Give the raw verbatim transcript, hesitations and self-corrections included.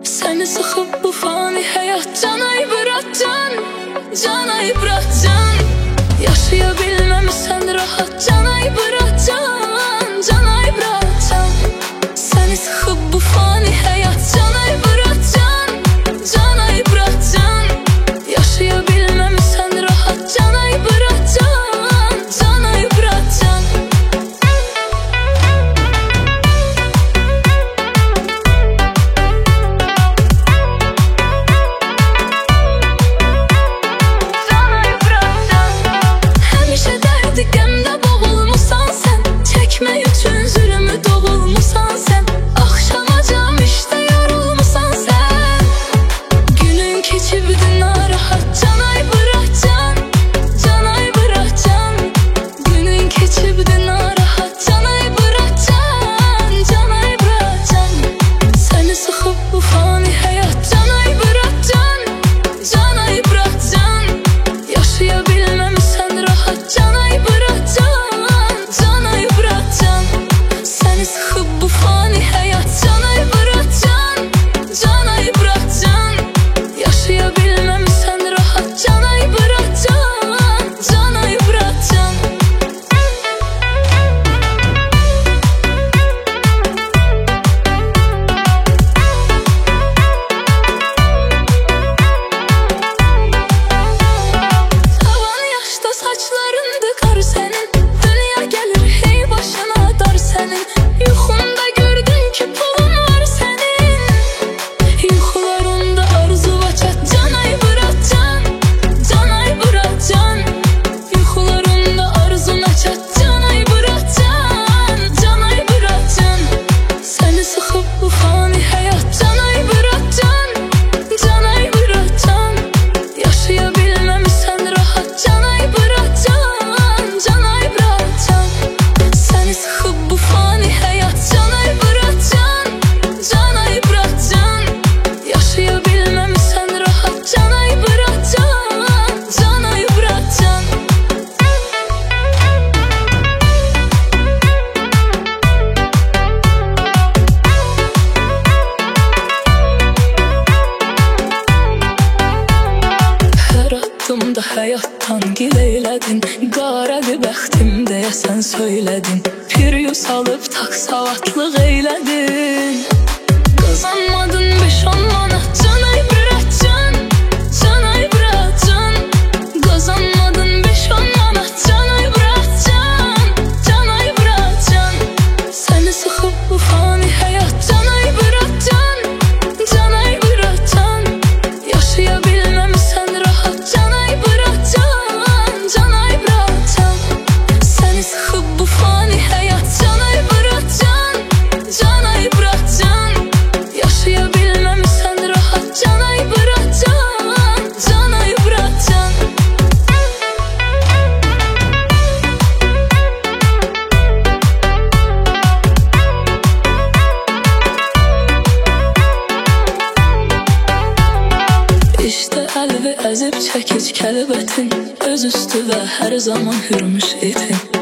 Seni sıkıp bu fani hayat cana ibratcan, cana ibratcan. Yaşayabilmem sen rahat cana ibratcan, cana ibratcan. Seni sıkıp bu fani hayat cana ibratcan, cana ibratcan. Yaşayabilmem sen rahat cana ibratcan, cana ibratcan. Qəmdə boğulmusan sən, çəkmək üçün zülmü doğulmusan sən. Axşamacam işdə yorulmusan sən. Günün keçibdi narahat canay bırakcan, canay bırakcan. Günün keçibdi narahat canay bırakcan, canay bırakcan. Səni sıxıb bu fani həyat canay bırakcan, canay bırakcan. Yaşayabilməm sən rahat canay bırakcan, canay bırakcan. Səni sıxıb bu fani həyat canay bırakcan, canay bırakcan. Yaşayabilməm sən rahat canay bırakcan, canay bırakcan. Tavan yaşda saçlarındı qar sənin, dünya gəlir hey başına dar sənin. Yuxumda gördün ki pulun var sənin, yuxularında arzu va çat canay bırakcan, canay bırakcan. Yuxularında arzuna çat canay bırakcan, canay bırakcan. Səni sıxıb bu fani həyat canay bırakcan, canay bırakcan. Yaşayabilməm sən rahat canay bırakcan, canay bırakcan. Səni sıxıb bu fani həyat canay bırakcan, canay bırakcan. Yaşayabilməm sən rahat canay bırakcan, canay bırakcan. Hər addımda həyatdan gil eylədin, qarədi bəxtim deyə sən söylədin. Bir yüz alıb tak savatlıq eylədin. Qazanmadın beş on manat canay bırakcan, canay bırakcan. Qazanmadın beş on manat canay bırakcan, canay bırakcan. Səni sıxıb bu fani həyat canay bırakcan, canay bırakcan. Yaşayabilməm sən rahat canay bırakcan, canay bırakcan. Səni sıxıb bu fani həyat canay bırakcan, canay bırakcan. Yaşayabilməm sən rahat canay bırakcan, canay bırakcan. İşte əlvi əzib çəkic kəlbətin, öz üstü və hər zaman hürmüş itin.